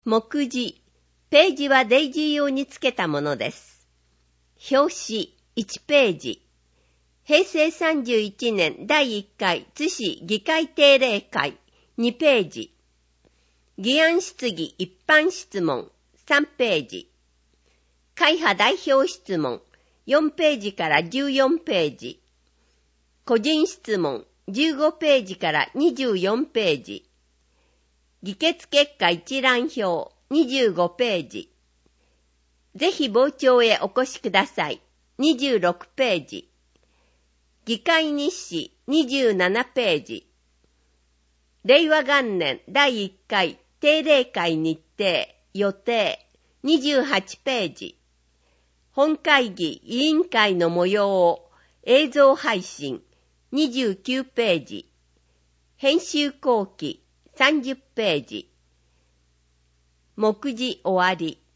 目次、ページはデイジー用につけたものです。表紙、1ページ。平成31年第1回津市議会定例会、2ページ。議案質疑一般質問、3ページ。会派代表質問、4ページから14ページ。個人質問、15ページから24ページ。議決結果一覧表、25ページ。ぜひ傍聴へお越しください。26ページ。議会日誌27ページ。令和元年第1回定例会日程予定28ページ。本会議委員会の模様を映像配信29ページ。編集後期30ページ。目次終わり。